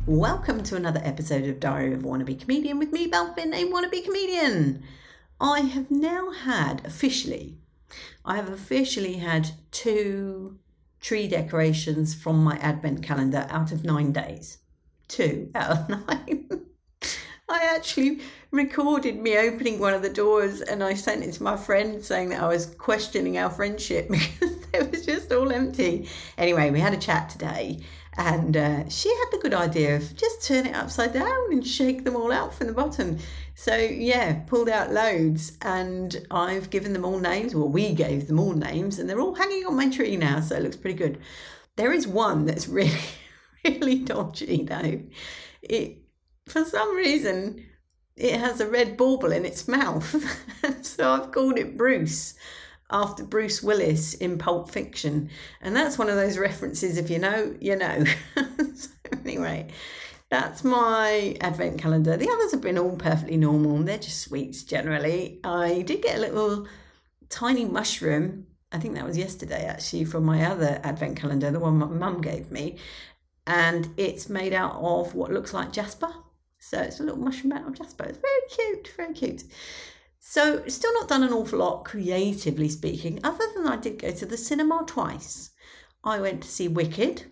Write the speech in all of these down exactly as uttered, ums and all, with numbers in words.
Welcome to another episode of Diary of a Wannabe Comedian with me, Belfin, a wannabe comedian. I have now had officially, I have officially had two tree decorations from my advent calendar out of nine days. Two out of nine. I actually recorded me opening one of the doors and I sent it to my friend saying that I was questioning our friendship because it was just all empty. Anyway, we had a chat today. And uh, she had the good idea of just turn it upside down and shake them all out from the bottom. So, yeah, pulled out loads and I've given them all names. Well, we gave them all names and they're all hanging on my tree now. So it looks pretty good. There is one that's really, really dodgy, though. It, for some reason, it has a red bauble in its mouth. So I've called it Bruce, after Bruce Willis in Pulp Fiction. And that's one of those references, if you know, you know. So anyway, that's my advent calendar. The others have been all perfectly normal. They're just sweets generally. I did get a little tiny mushroom. I think that was yesterday actually from my other advent calendar, the one my mum gave me. And it's made out of what looks like jasper. So it's a little mushroom out of jasper. It's very cute, very cute. So still not done an awful lot creatively speaking, other than I did go to the cinema twice. I went to see Wicked.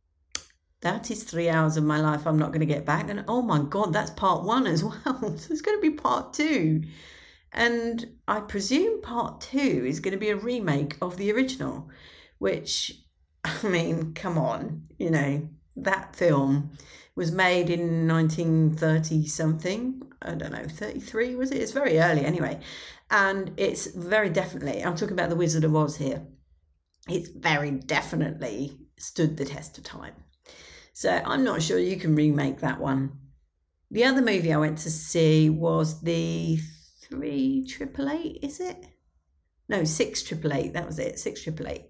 That is three hours of my life I'm not going to get back. And oh my God, that's part one as well. So there's going to be part two. And I presume part two is going to be a remake of the original, which, I mean, come on, you know, that film was made in nineteen thirty something. I don't know, thirty-three was it? It's very early anyway. And it's very definitely, I'm talking about The Wizard of Oz here. It's very definitely stood the test of time. So I'm not sure you can remake that one. The other movie I went to see was the three triple eight, is it? No, six triple eight, that was it, six triple eight.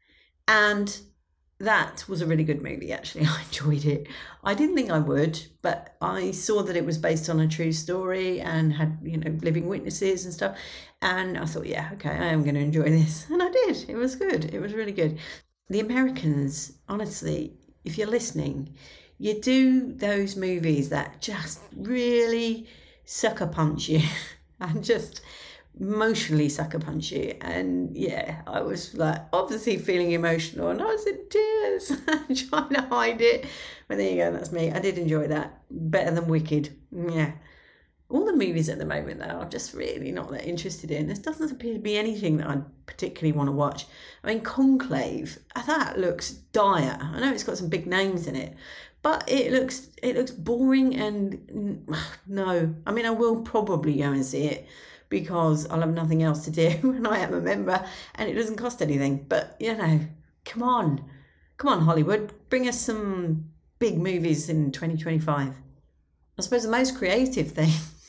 And that was a really good movie, actually. I enjoyed it. I didn't think I would, but I saw that it was based on a true story and had, you know, living witnesses and stuff. And I thought, yeah, okay, I am going to enjoy this. And I did. It was good. It was really good. The Americans, honestly, if you're listening, you do those movies that just really sucker punch you and just emotionally sucker punch you. And yeah, I was like obviously feeling emotional and I was in tears trying to hide it, but there you go, that's me. I did enjoy that better than Wicked. Yeah, all the movies at the moment though I'm just really not that interested in. There doesn't appear to be anything that I particularly want to watch. I mean, Conclave, that looks dire. I know it's got some big names in it, but it looks it looks boring and no. I mean, I will probably go and see it because I'll have nothing else to do and I am a member and it doesn't cost anything. But, you know, come on. Come on, Hollywood. Bring us some big movies in twenty twenty-five. I suppose the most creative thing,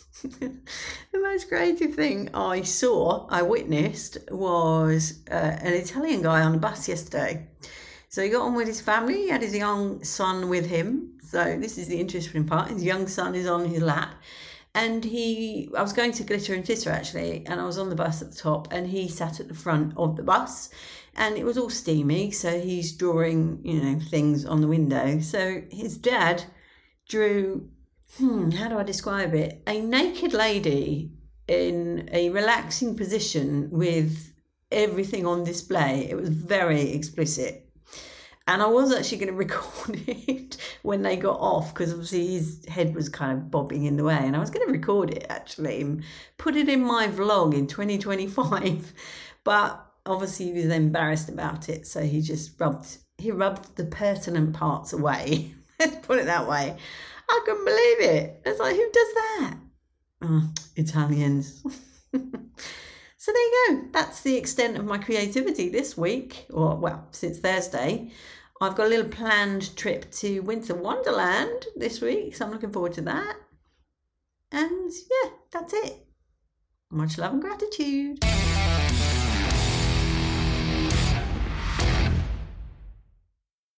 the most creative thing I saw, I witnessed, was uh, an Italian guy on a bus yesterday. So he got on with his family. He had his young son with him. So this is the interesting part. His young son is on his lap. And he, I was going to Glitter and Titter actually, and I was on the bus at the top and he sat at the front of the bus and it was all steamy. So he's drawing, you know, things on the window. So his dad drew, hmm, how do I describe it? A naked lady in a relaxing position with everything on display. It was very explicit. And I was actually going to record it when they got off because obviously his head was kind of bobbing in the way. And I was going to record it actually and put it in my vlog in twenty twenty-five. But obviously he was embarrassed about it. So he just rubbed, he rubbed the pertinent parts away. Let's put it that way. I couldn't believe it. It's like, who does that? Oh, Italians. So there you go. That's the extent of my creativity this week, or well, since Thursday. I've got a little planned trip to Winter Wonderland this week, so I'm looking forward to that. And yeah, that's it. Much love and gratitude.